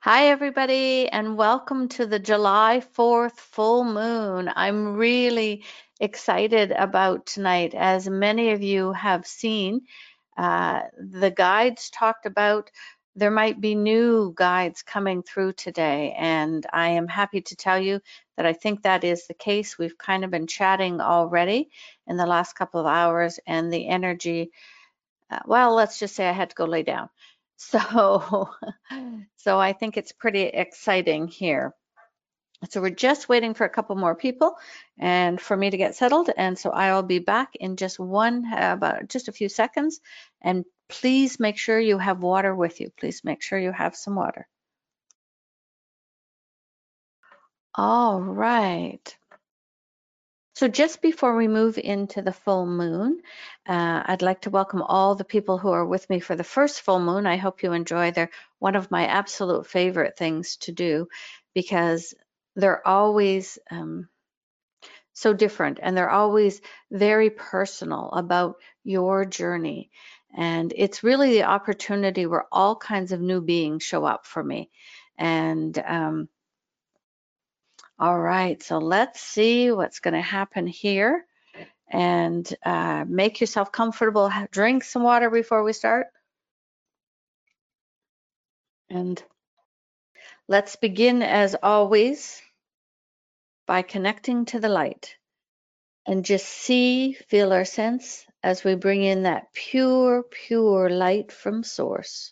Hi, everybody, and welcome to the July 4th full moon. I'm really excited about tonight. As many of you have seen, the guides talked about there might be new guides coming through today, and I am happy to tell you that I think that is the case. We've kind of been chatting already in the last couple of hours, and the energy well, let's just say I had to go lay down. So, so I think it's pretty exciting here. So we're just waiting for a couple more people and for me to get settled. And so I'll be back in just about just a few seconds. And please make sure you have water with you. Please make sure you have some water. All right. So just before we move into the full moon, I'd like to welcome all the people who are with me for the first full moon. I hope you enjoy. They're one of my absolute favorite things to do because they're always so different and they're always very personal about your journey. And it's really the opportunity where all kinds of new beings show up for me. And all right, so let's see what's going to happen here. And make yourself comfortable. Drink some water before we start. And let's begin, as always, by connecting to the light and just see, feel, or sense as we bring in that pure, pure light from Source.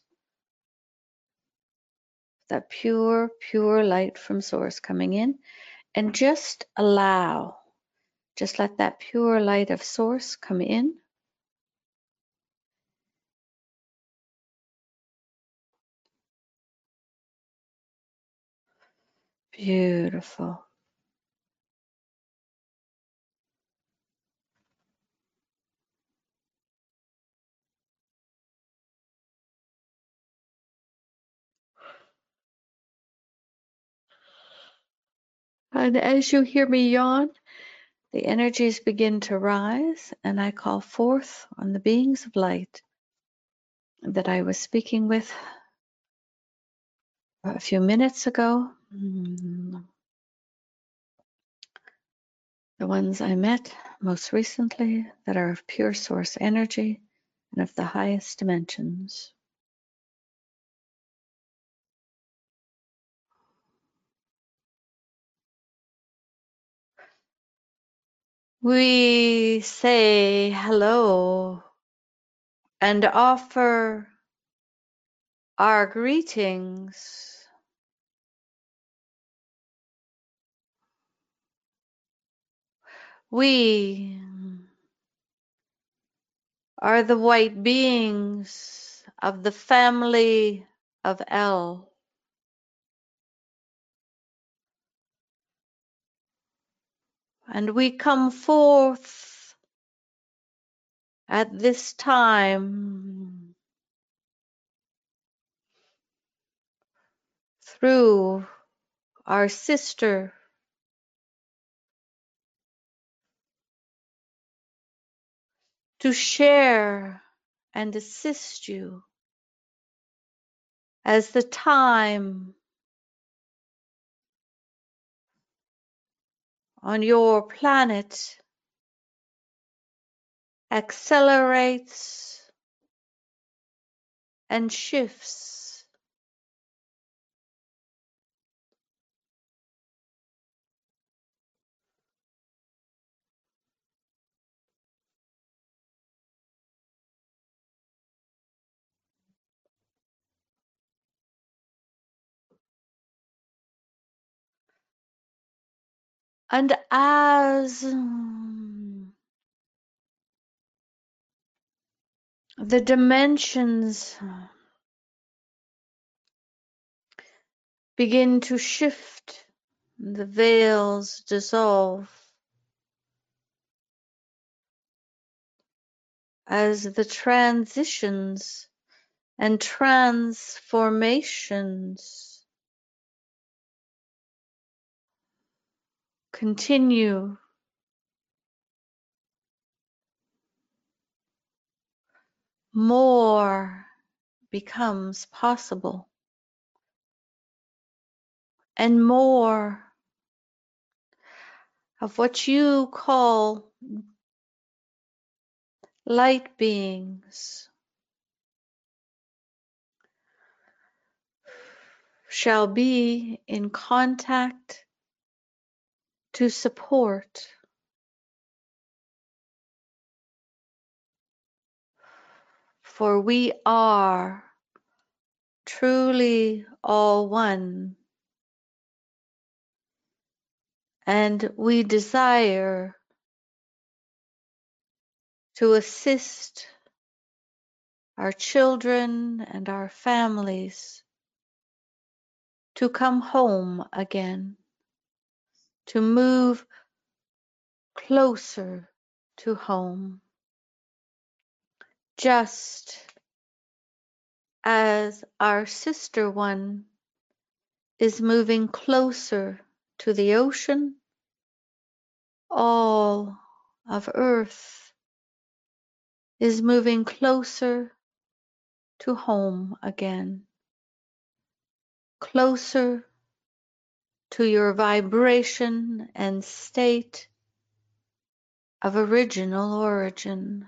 That pure, pure light from Source coming in, and just allow, just let that pure light of Source come in. Beautiful. And as you hear me yawn, the energies begin to rise, and I call forth on the beings of light that I was speaking with a few minutes ago, the ones I met most recently that are of pure source energy and of the highest dimensions. We say hello and offer our greetings. We are the white beings of the family of El. And we come forth at this time through our sister to share and assist you as the time on your planet accelerates and shifts. And as the dimensions begin to shift, the veils dissolve, as the transitions and transformations continue, more becomes possible. and more of what you call light beings shall be in contact to support, for we are truly all one, and we desire to assist our children and our families to come home again, to move closer to home, just as our sister one is moving closer to the ocean. All of Earth is moving closer to home again, closer to your vibration and state of original origin.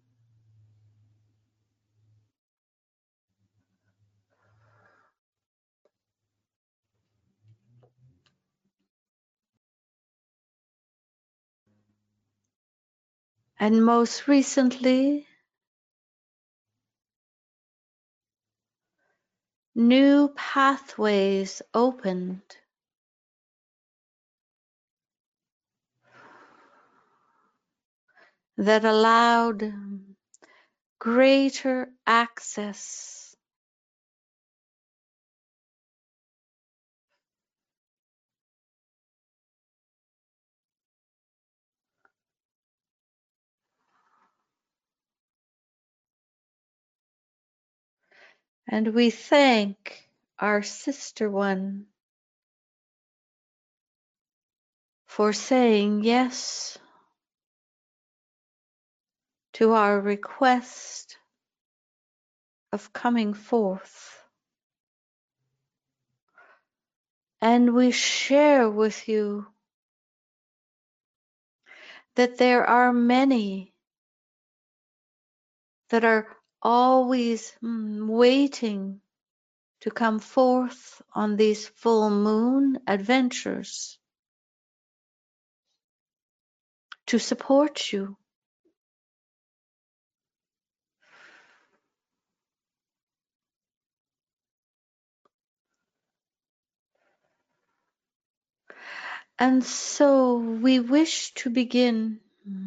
And most recently, new pathways opened that allowed greater access and we thank our sister one for saying yes to our request of coming forth. And we share with you that there are many that are always waiting to come forth on these full moon adventures to support you. And so we wish to begin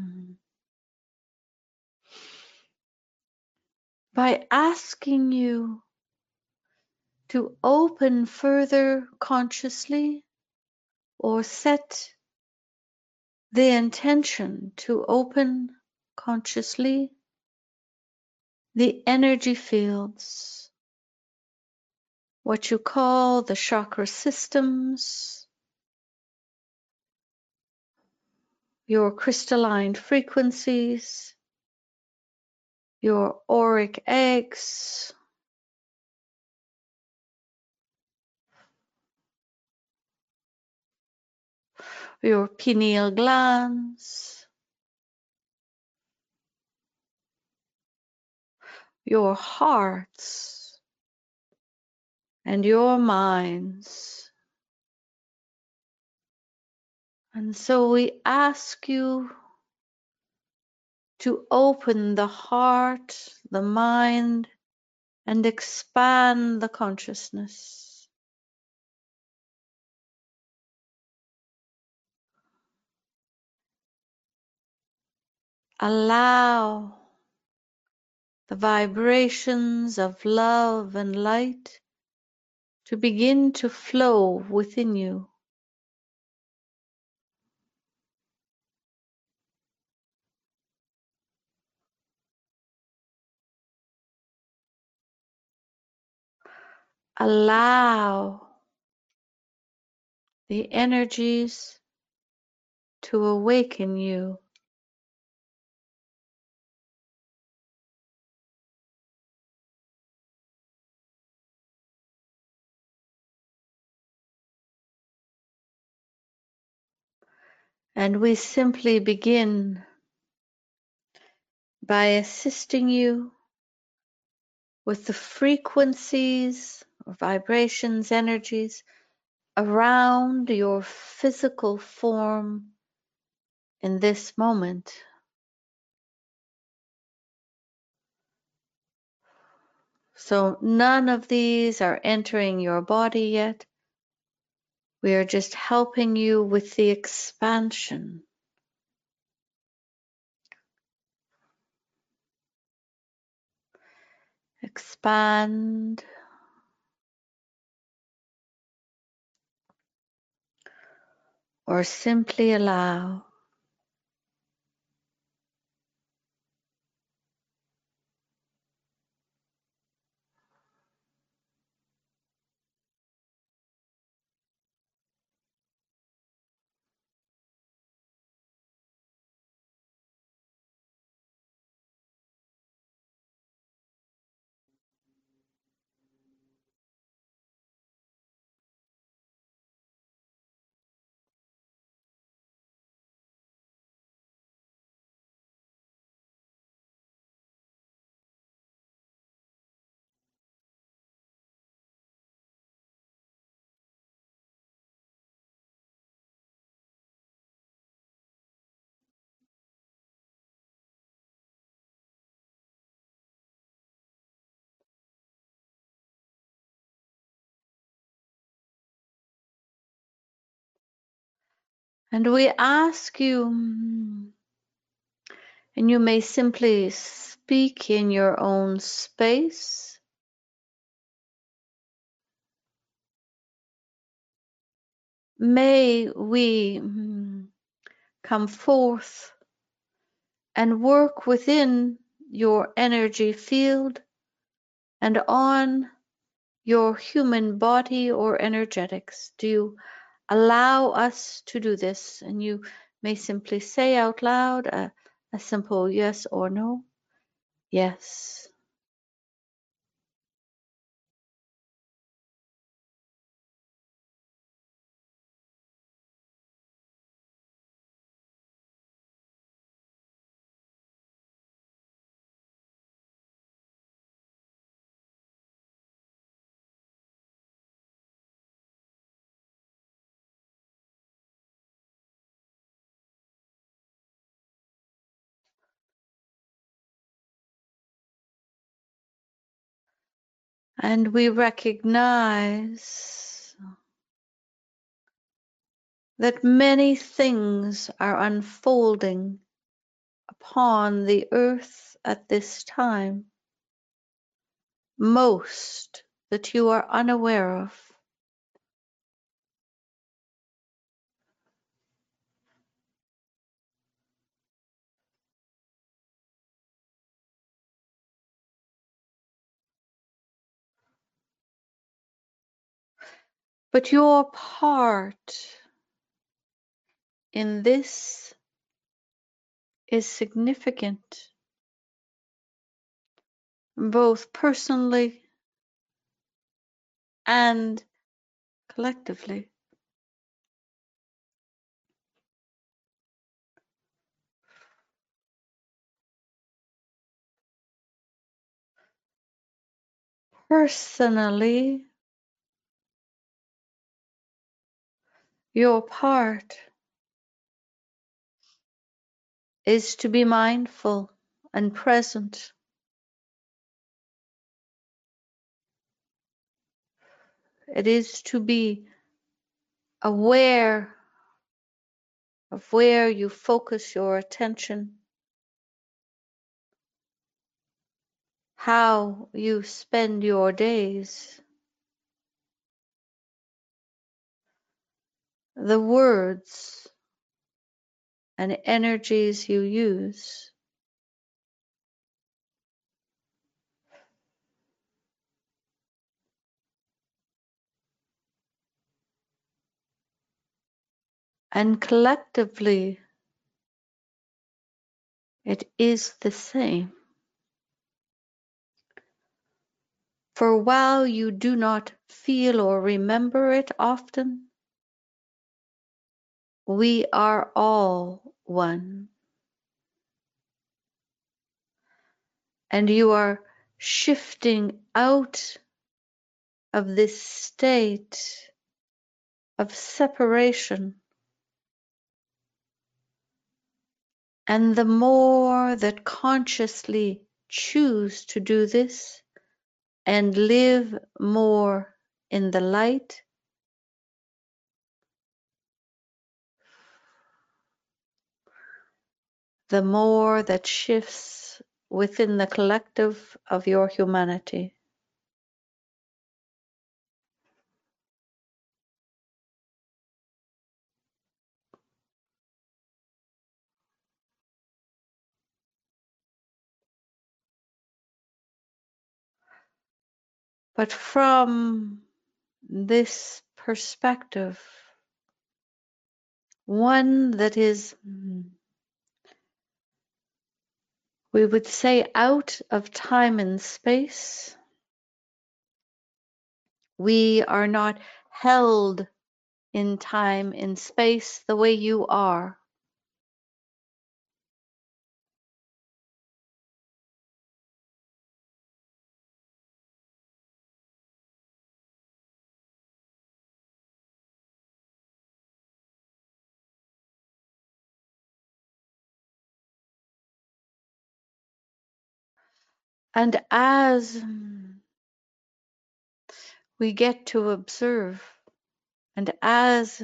by asking you to open further consciously or set the intention to open consciously the energy fields, what you call the chakra systems, your crystalline frequencies, your auric eggs, your pineal glands, your hearts, and your minds. And so we ask you to open the heart, the mind, and expand the consciousness. Allow the vibrations of love and light to begin to flow within you. Allow the energies to awaken you. And we simply begin by assisting you with the frequencies or vibrations, energies around your physical form in this moment. So none of these are entering your body yet. We are just helping you with the expansion. Expand or simply allow. And we ask you, and you may simply speak in your own space. May we come forth and work within your energy field and on your human body or energetics. Do you allow us to do this? And you may simply say out loud a simple yes or no. Yes. And we recognize that many things are unfolding upon the earth at this time, most that you are unaware of. But your part in this is significant, both personally and collectively. Personally, your part is to be mindful and present. It is to be aware of where you focus your attention, how you spend your days, the words and energies you use. And collectively, it is the same. For while you do not feel or remember it often, We are all one. And you are shifting out of this state of separation. And the more that consciously choose to do this and live more in the light, the more that shifts within the collective of your humanity. But from this perspective, one that is, we would say, out of time and space, we are not held in time and space the way you are. And as we get to observe, and as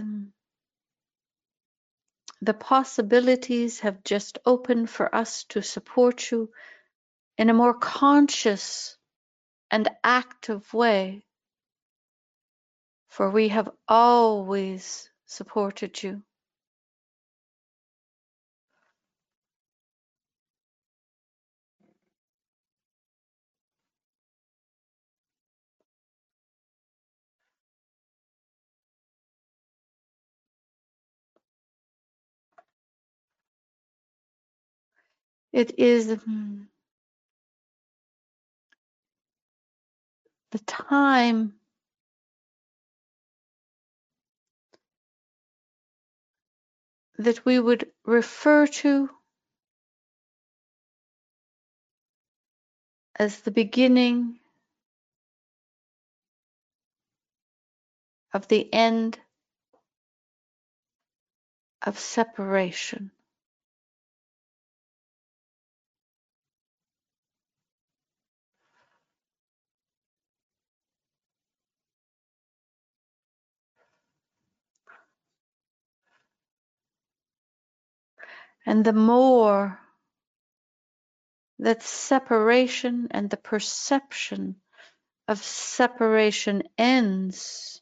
the possibilities have just opened for us to support you in a more conscious and active way, for we have always supported you. It is the time that we would refer to as the beginning of the end of separation. And the more that separation and the perception of separation ends,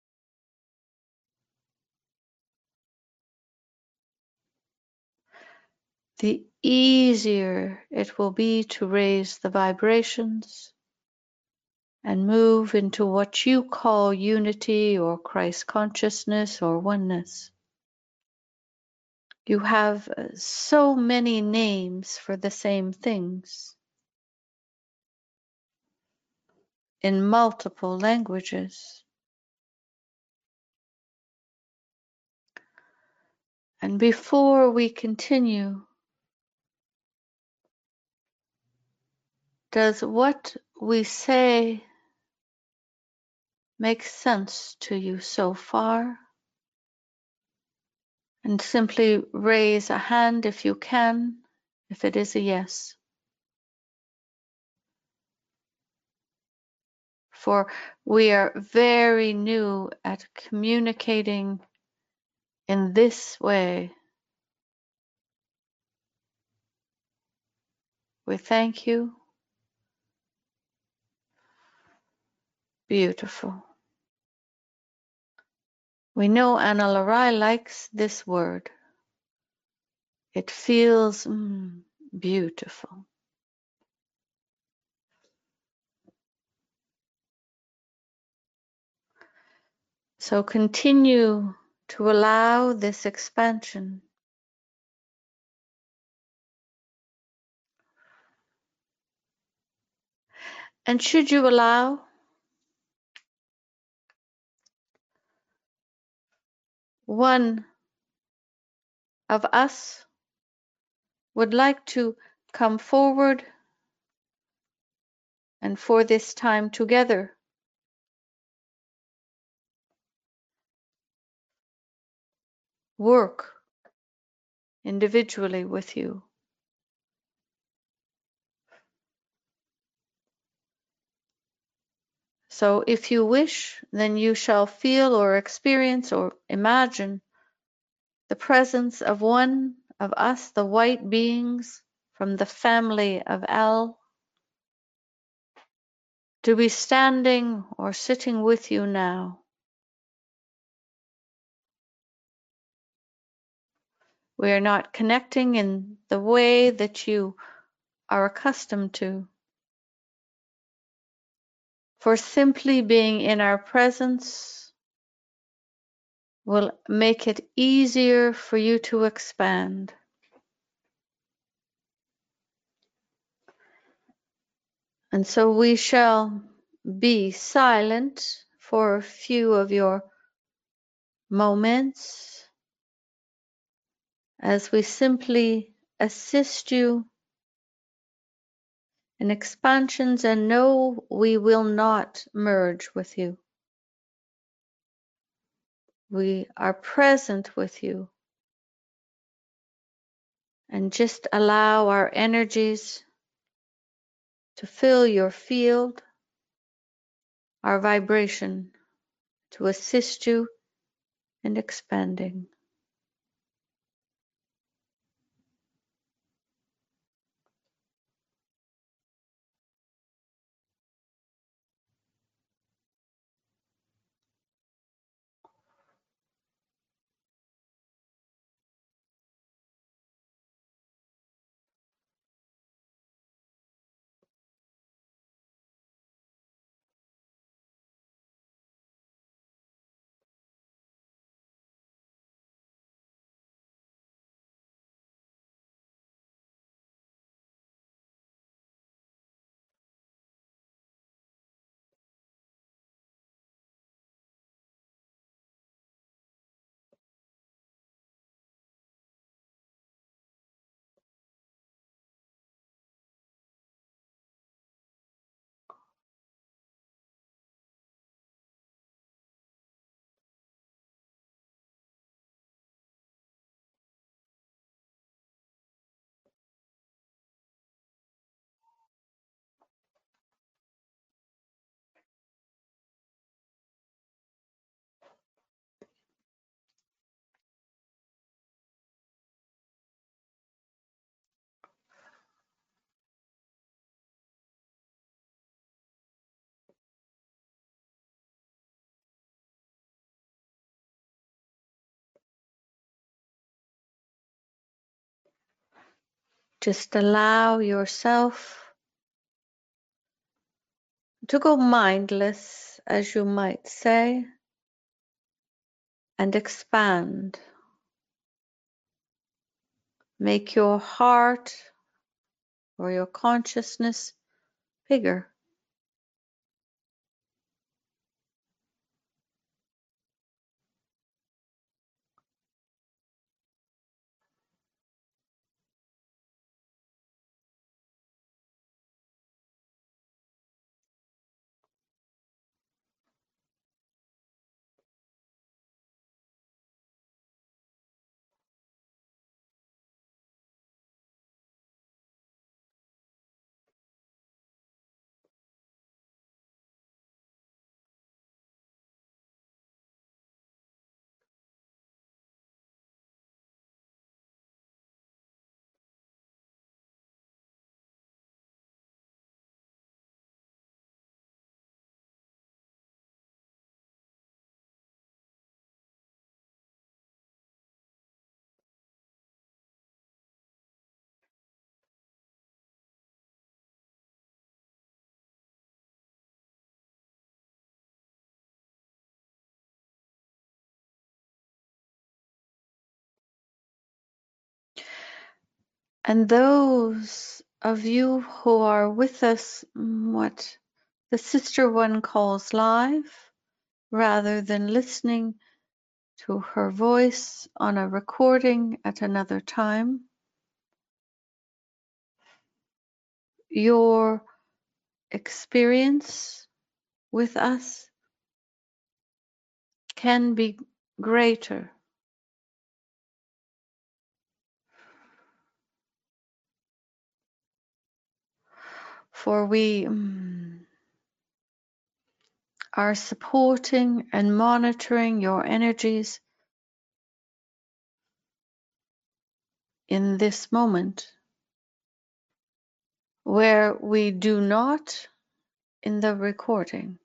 the easier it will be to raise the vibrations and move into what you call unity or Christ consciousness or oneness. You have so many names for the same things in multiple languages. And before we continue, does what we say make sense to you so far? And simply raise a hand if you can, if it is a yes. For we are very new at communicating in this way. We thank you. Beautiful. We know Anna Larai likes this word. It feels beautiful. So continue to allow this expansion. And should you allow, one of us would like to come forward and for this time together work individually with you. So if you wish, then you shall feel or experience or imagine the presence of one of us, the white beings from the family of El, to be standing or sitting with you now. We are not connecting in the way that you are accustomed to. For simply being in our presence will make it easier for you to expand. And so we shall be silent for a few of your moments as we simply assist you in expansions, and know we will not merge with you. We are present with you, and just allow our energies to fill your field, our vibration to assist you in expanding. Just allow yourself to go mindless, as you might say, and expand. Make your heart or your consciousness bigger. And those of you who are with us, what the sister one calls live, rather than listening, to her voice on a recording at another time. Your experience with us can be greater, for we are supporting and monitoring your energies in this moment, where we do not in the recording.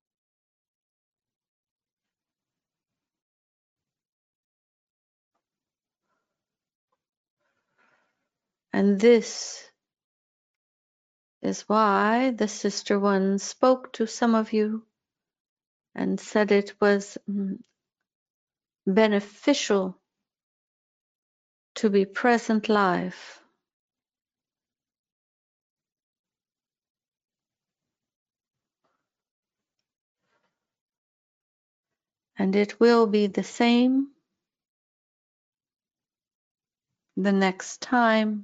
And this is why the Sister One spoke to some of you and said it was beneficial to be present live. And it will be the same the next time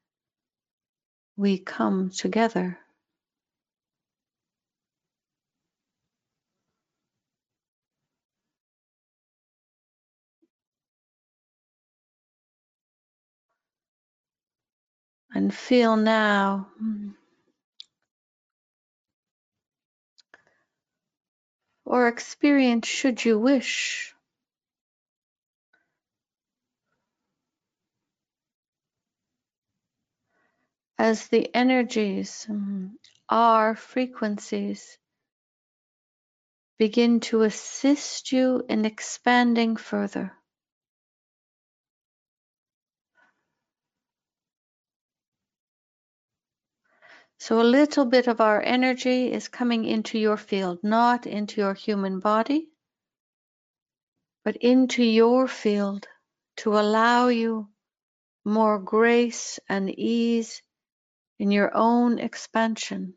we come together. And feel now or experience, should you wish, as the energies, our frequencies, begin to assist you in expanding further. So a little bit of our energy is coming into your field, not into your human body, but into your field to allow you more grace and ease in your own expansion.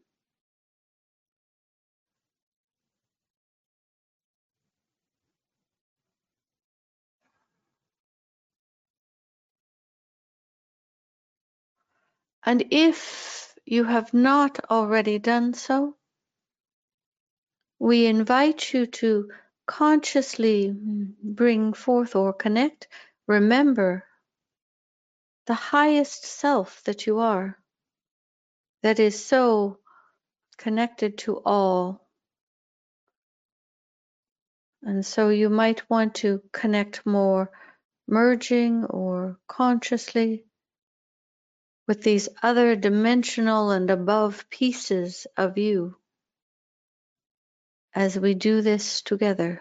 And if you have not already done so, we invite you to consciously bring forth or connect, remember the highest self that you are, that is so connected to all. And so you might want to connect more merging or consciously with these other dimensional and above pieces of you as we do this together.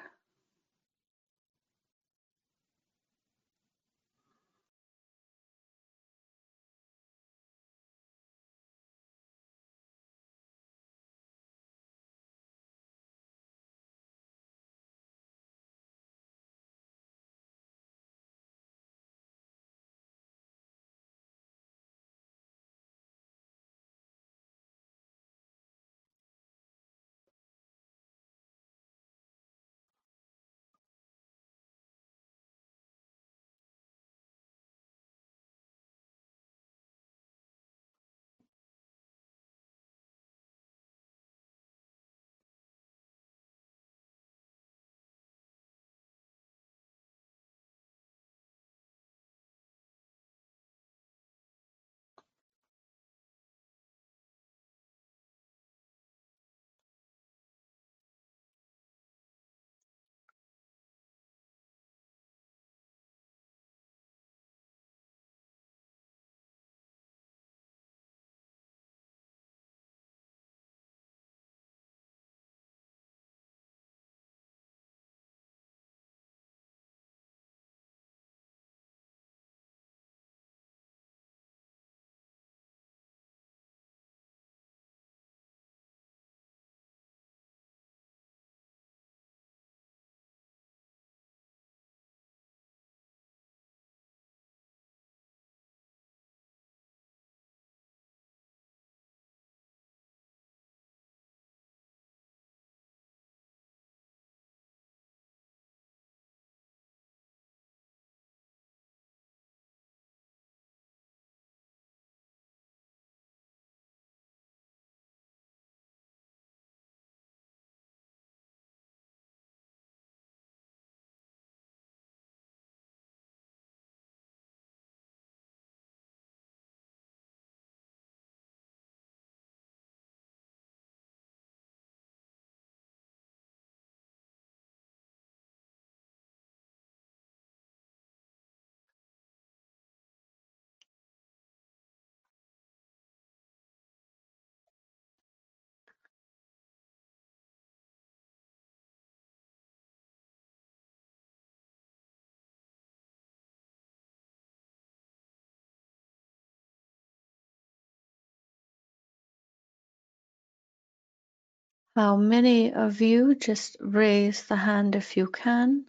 How many of you, just raise the hand if you can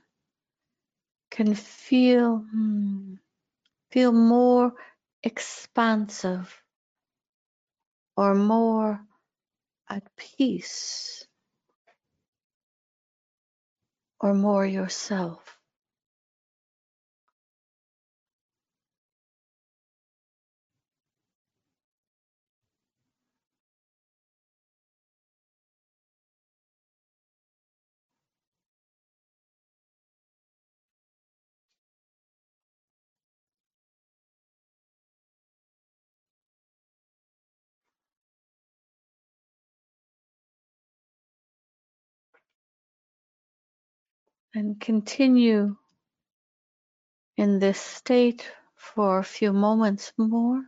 feel feel more expansive or more at peace or more yourself? And continue in this state for a few moments more.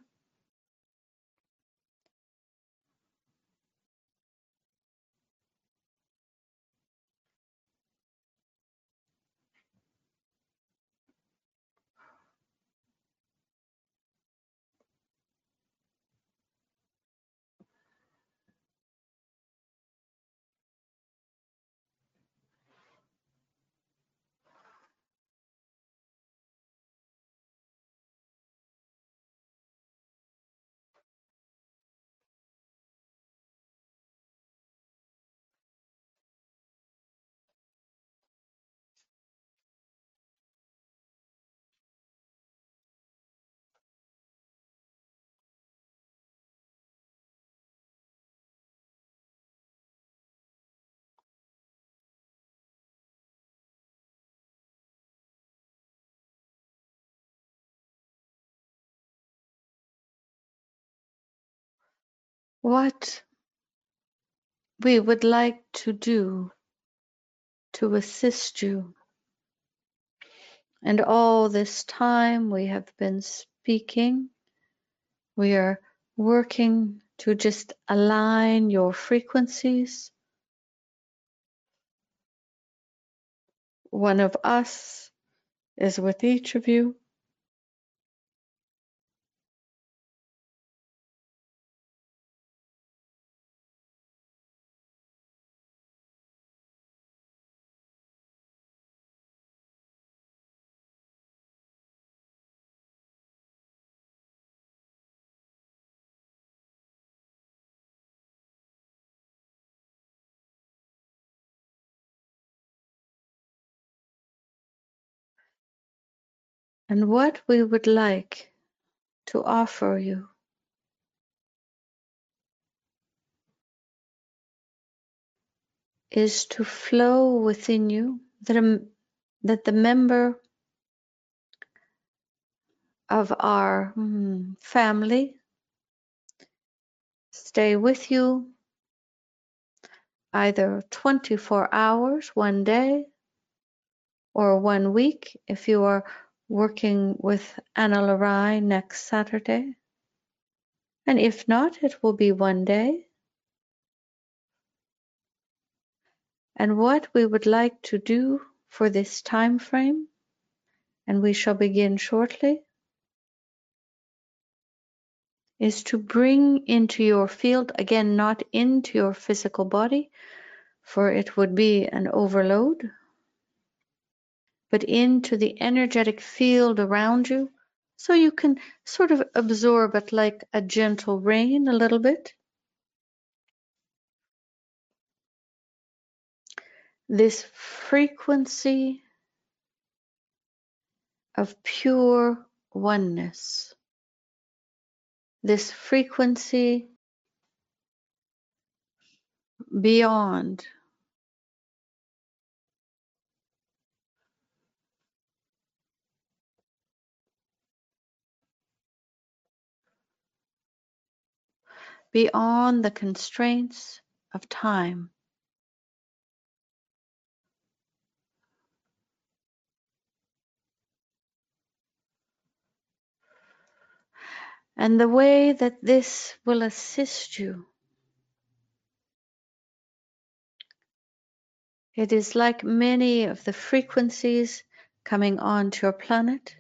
What we would like to do to assist you. And all this time we have been speaking, we are working to just align your frequencies. One of us is with each of you. And what we would like to offer you is to flow within you, that the member of our family stay with you either 24 hours, one day, or 1 week if you are working with Anna Larai next Saturday. And if not, it will be one day. And what we would like to do for this time frame, and we shall begin shortly, is to bring into your field, again, not into your physical body, for it would be an overload, but into the energetic field around you, so you can sort of absorb it like a gentle rain a little bit. This frequency of pure oneness, this frequency beyond, beyond the constraints of time. And the way that this will assist you, it is like many of the frequencies coming onto your planet,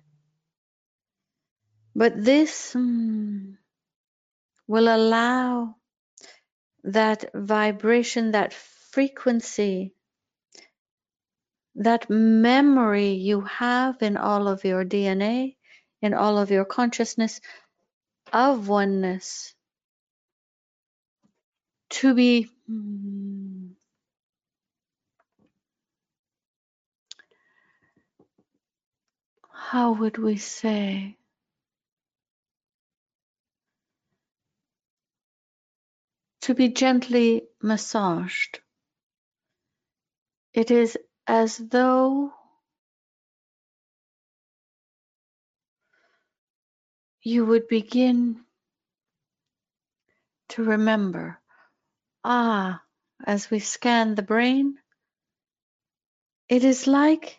but this will allow that vibration, that frequency, that memory you have in all of your DNA, in all of your consciousness of oneness, to be, how would we say, to be gently massaged. It is as though you would begin to remember. As we scan the brain, it is like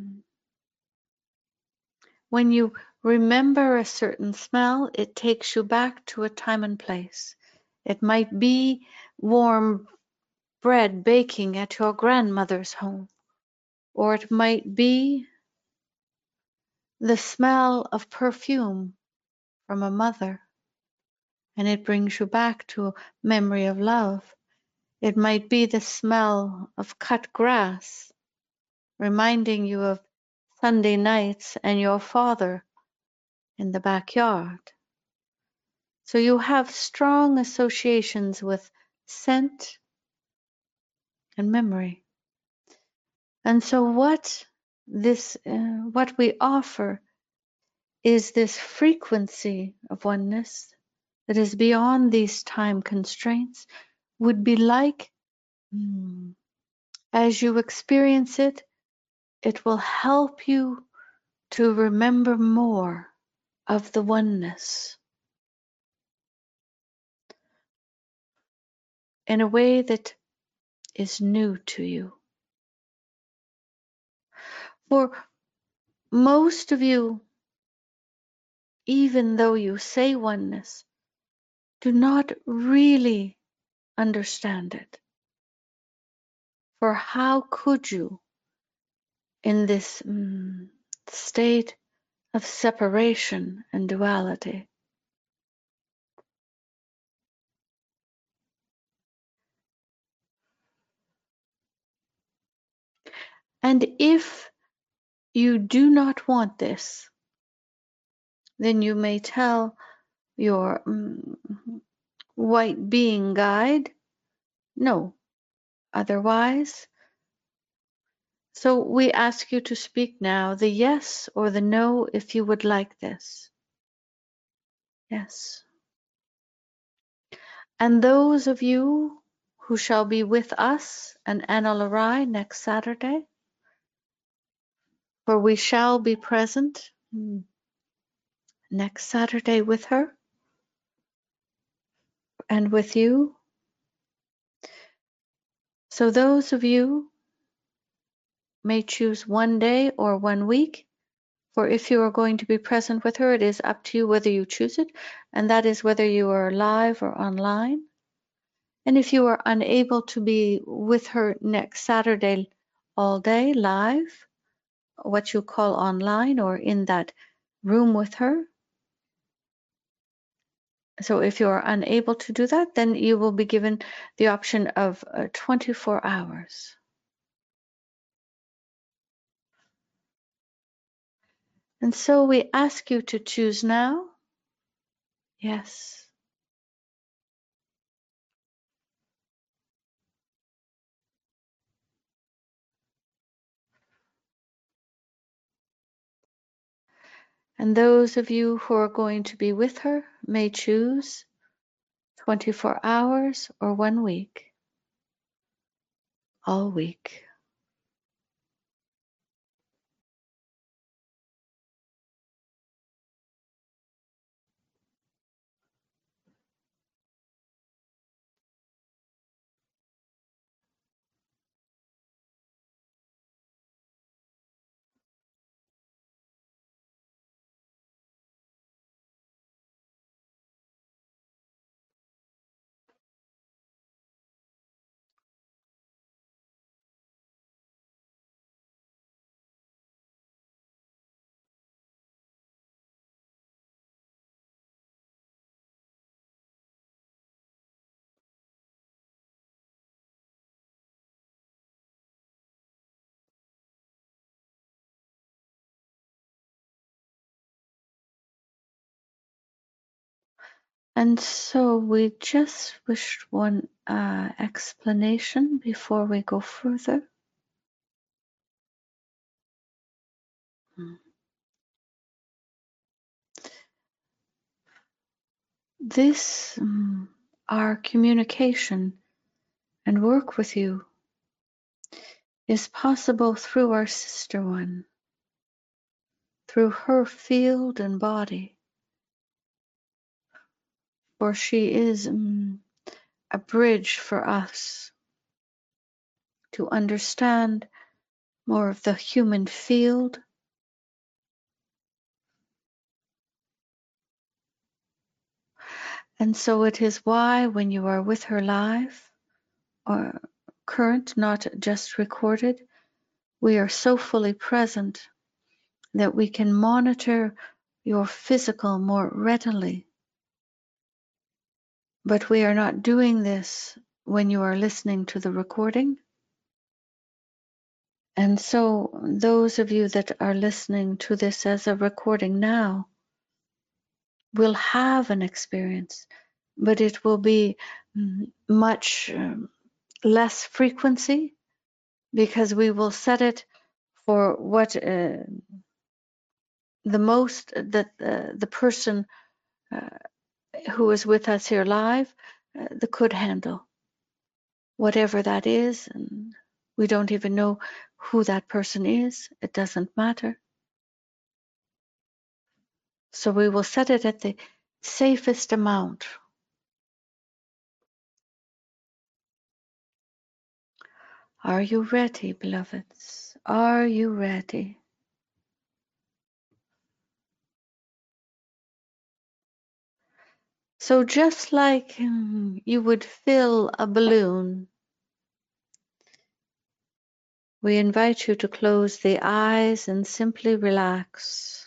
when you remember a certain smell, it takes you back to a time and place. It might be warm bread baking at your grandmother's home, or it might be the smell of perfume from a mother, and it brings you back to a memory of love. It might be the smell of cut grass, reminding you of Sunday nights and your father in the backyard. So you have strong associations with scent and memory. And so what we offer is this frequency of oneness that is beyond these time constraints, would be like, as you experience it, it will help you to remember more of the oneness in a way that is new to you. For most of you, even though you say oneness, do not really understand it. For how could you, in this state of separation and duality? And if you do not want this, then you may tell your white being guide, no, otherwise. So we ask you to speak now the yes or the no if you would like this. Yes. And those of you who shall be with us and Anna Larai next Saturday, for we shall be present next Saturday with her and with you. So those of you may choose one day or 1 week, for if you are going to be present with her, it is up to you whether you choose it, and that is whether you are live or online. And if you are unable to be with her next Saturday all day live, what you call online or in that room with her, so if you are unable to do that, then you will be given the option of 24 hours. And so we ask you to choose now. Yes. And those of you who are going to be with her may choose 24 hours or 1 week, all week. And so we just wished one explanation before we go further. This, our communication and work with you is possible through our sister one, through her field and body, for she is a bridge for us to understand more of the human field. And so it is why when you are with her live or current, not just recorded, we are so fully present that we can monitor your physical more readily. But we are not doing this when you are listening to the recording. And so those of you that are listening to this as a recording now will have an experience, but it will be much less frequency, because we will set it for what the most that the person who is with us here live could handle, whatever that is. And we don't even know who that person is. It doesn't matter. So we will set it at the safest amount. Are you ready, beloveds? Are you ready? So just like you would fill a balloon, we invite you to close the eyes and simply relax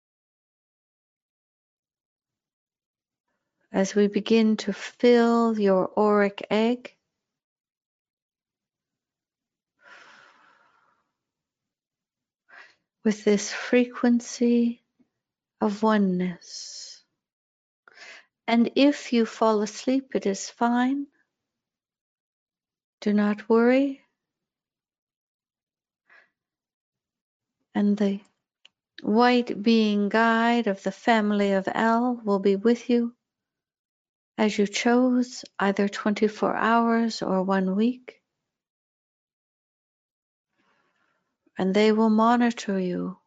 as we begin to fill your auric egg with this frequency of oneness. And if you fall asleep, it is fine. Do not worry. And the white being guide of the family of El will be with you as you chose, either 24 hours or 1 week. And they will monitor you.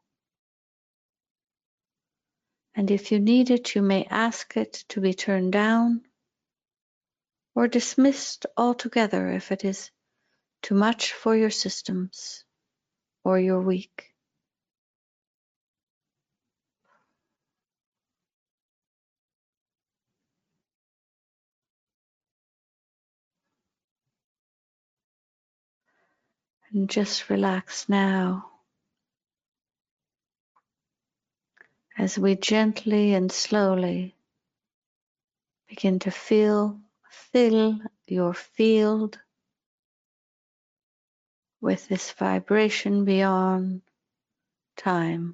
And if you need it, you may ask it to be turned down or dismissed altogether if it is too much for your systems or your week. And just relax now as we gently and slowly begin to fill your field with this vibration beyond time.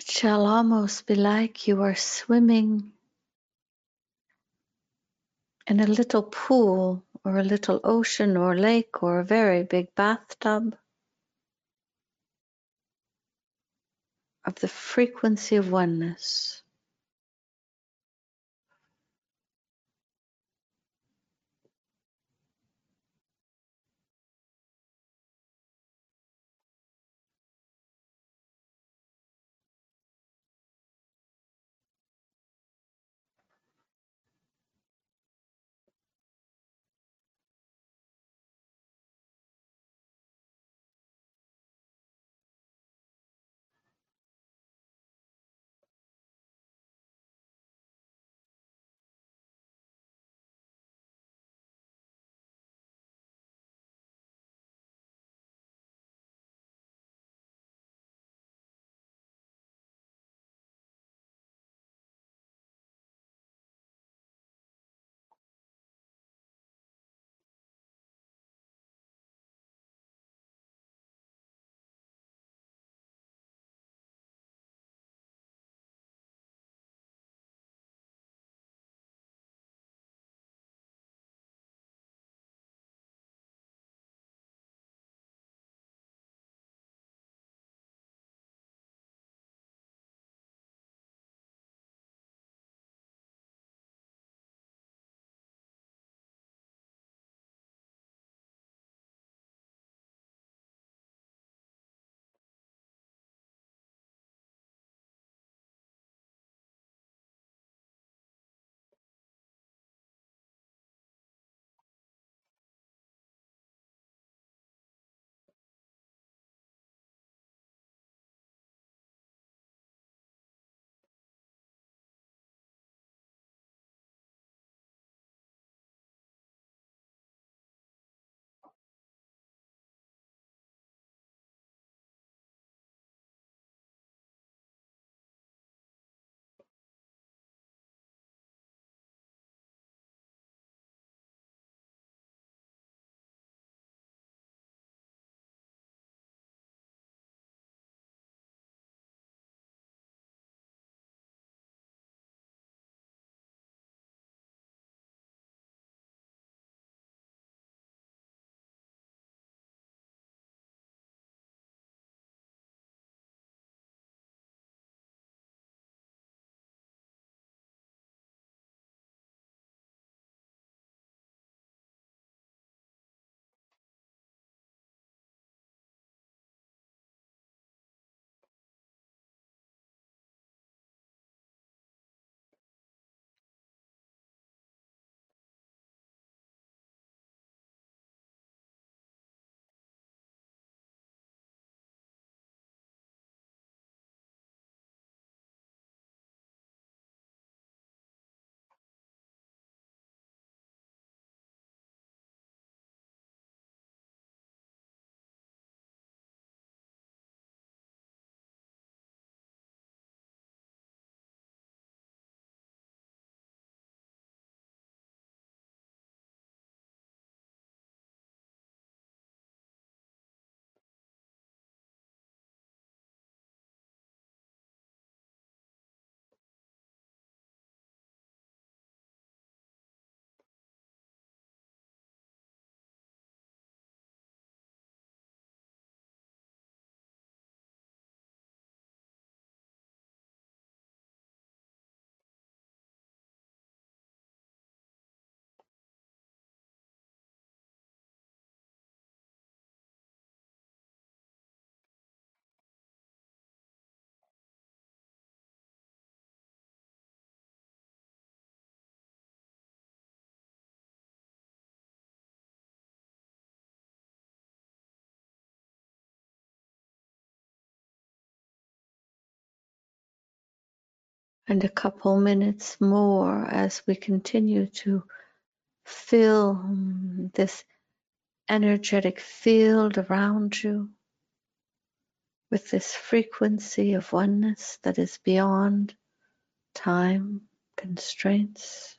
It shall almost be like you are swimming in a little pool or a little ocean or lake or a very big bathtub of the frequency of oneness. And a couple minutes more as we continue to fill this energetic field around you with this frequency of oneness that is beyond time constraints.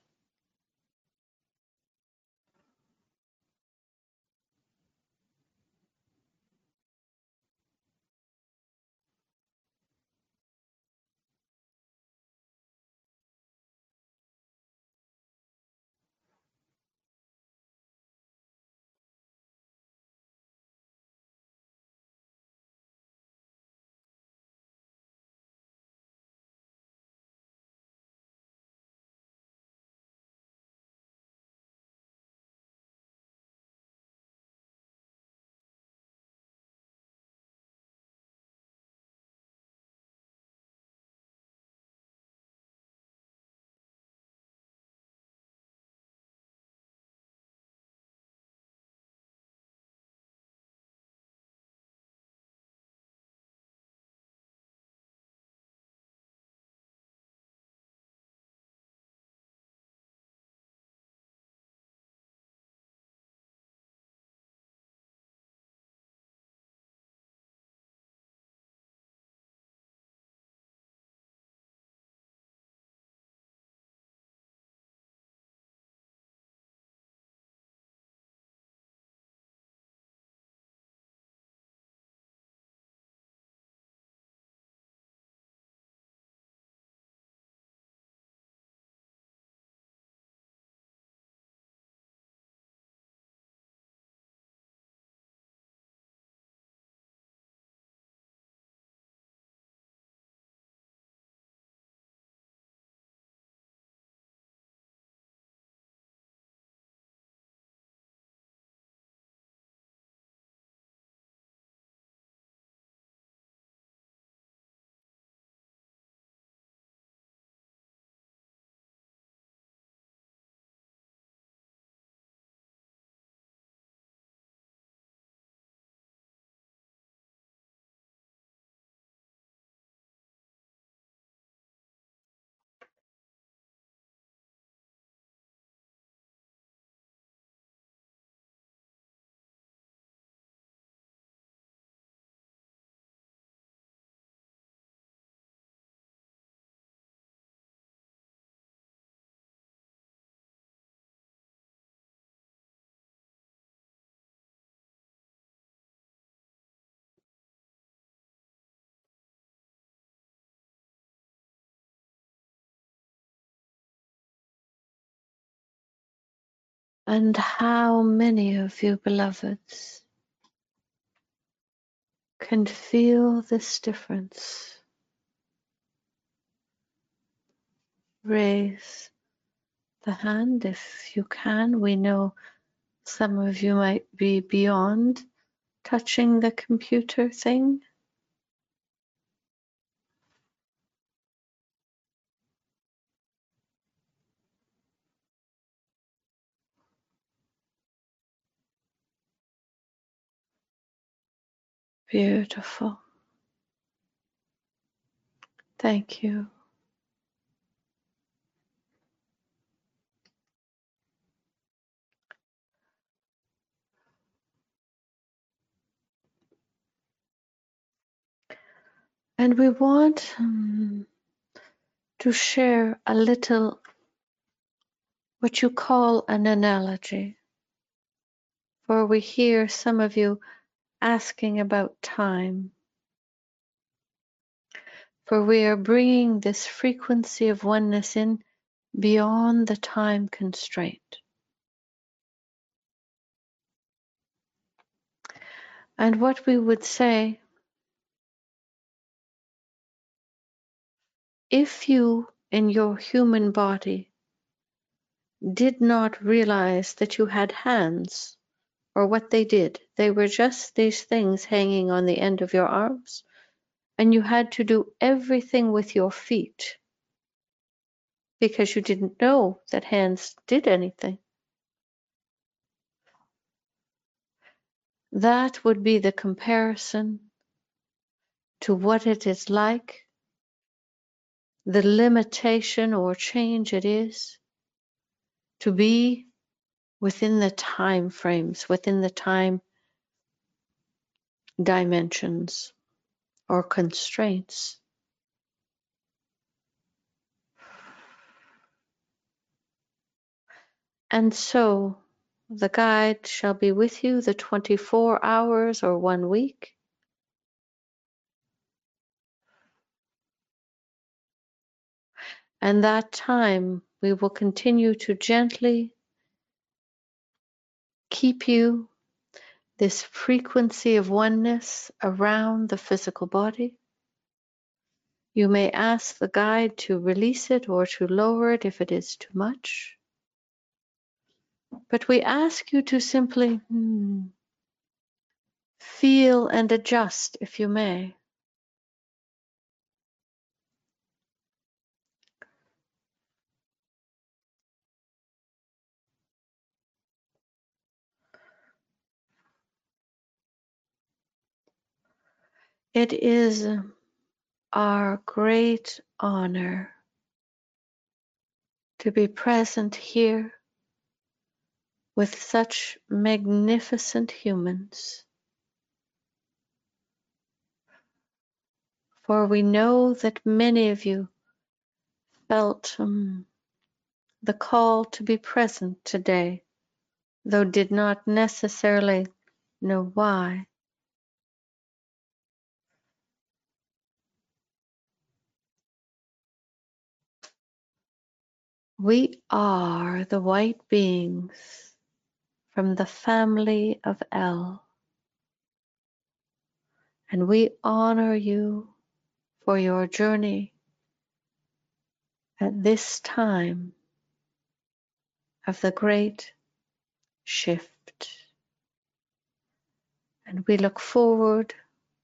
And how many of you, beloveds, can feel this difference? Raise the hand if you can. We know some of you might be beyond touching the computer thing. Beautiful. Thank you. And we want to share a little what you call an analogy. For we hear some of you asking about time. For we are bringing this frequency of oneness in beyond the time constraint. And what we would say, if you in your human body did not realize that you had hands or what they did, they were just these things hanging on the end of your arms, and you had to do everything with your feet because you didn't know that hands did anything. That would be the comparison to what it is like, the limitation or change it is to be within the time frames, within the time dimensions or constraints. And so the guide shall be with you the 24 hours or 1 week. And that time we will continue to gently keep you this frequency of oneness around the physical body. You may ask the guide to release it or to lower it if it is too much. But we ask you to simply feel and adjust if you may. It is our great honor to be present here with such magnificent humans. For we know that many of you felt the call to be present today, though did not necessarily know why. We are the white beings from the family of El, and we honor you for your journey at this time of the great shift. And we look forward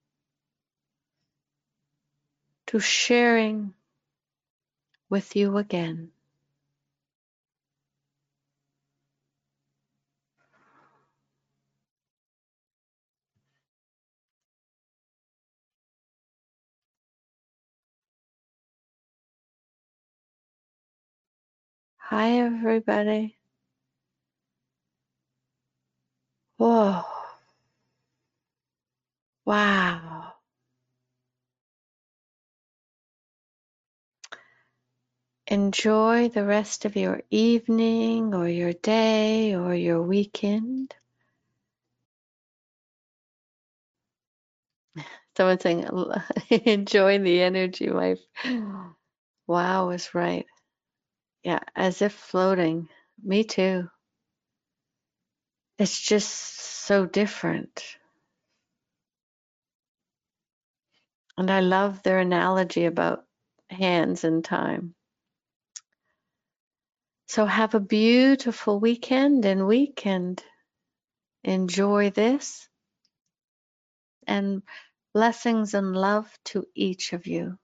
to sharing with you again. Hi, everybody. Whoa. Wow. Enjoy the rest of your evening or your day or your weekend. Someone saying, enjoy the energy. My wow is right. Yeah, as if floating. Me too. It's just so different. And I love their analogy about hands and time. So have a beautiful weekend and enjoy this, and blessings and love to each of you.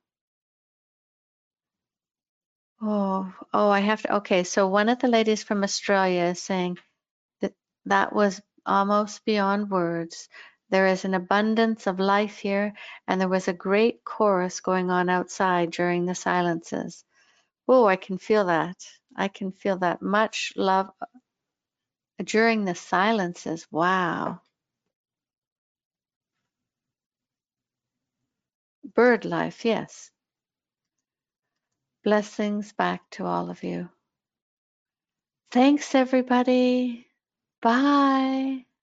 I have to. Okay, so one of the ladies from Australia is saying that that was almost beyond words. There is an abundance of life here, and there was a great chorus going on outside during the silences. Oh, I can feel that. I can feel that much love during the silences. Wow. Bird life, yes. Blessings back to all of you. Thanks, everybody. Bye.